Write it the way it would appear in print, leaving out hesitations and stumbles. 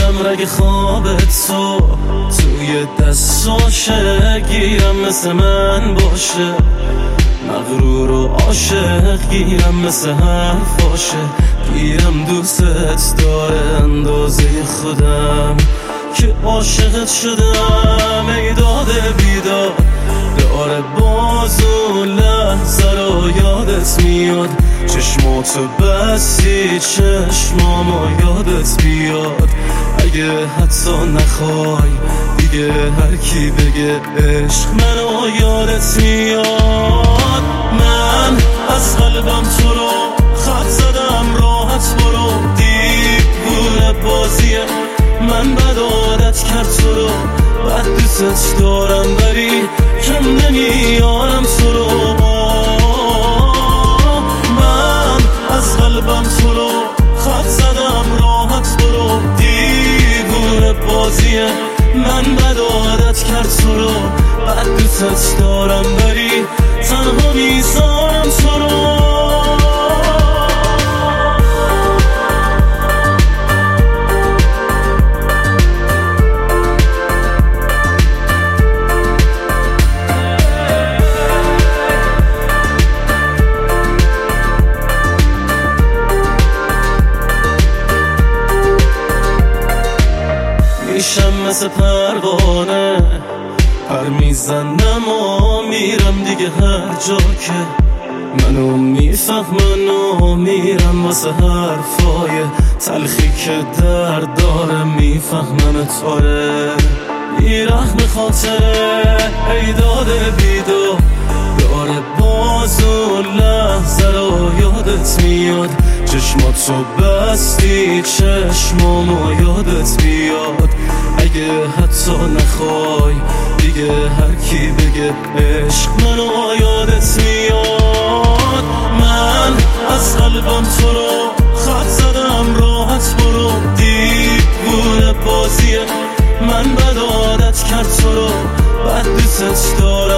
میشم رگ خوابت تو توی دستاشه گیرم مثل من باشه، مغرور و عاشق گیرم مثل حرفاشه، گیرم دوستت داره اندازه خودم که عاشقت شدم. ای داده بیداد داره باز اون لحظه رو یادت میاد، چشماتو بستی چشمامو یادت بیاد. اگه حتی نخوای دیگه هر کی بگه عشق منو یادت میاد. من از قلبم تو رو خط زدم راحت برو، دیوونه بازیه من بد عادت کرد تو رو، بد دوست دارم ولی کم نمیارم تو رو. من از قلبم تو رو خط زدم راحت برو، دیوونه بازیه من بد عادت کرد تو رو، بد دوست دارم ولی تنها میذارم تو رو. میشم مثل پروانه پر میزنم و میرم دیگه هر جا که منو میفهمن و میرم واسه حرفای تلخی که درد داره میفهمم تاره بیرحم خاطره. ای داده بیدو داره باز اون لحظه رو یادت میاد، چشماتو بستی چشمامو یادت بیاد. اگه حتی نخوای دیگه هر کی بگه عشق منو یادت میاد. من از قلبم تو رو خط زدم راحت برو، دیوونه بازیه من بد عادت کرد تو رو، بد دوست دارم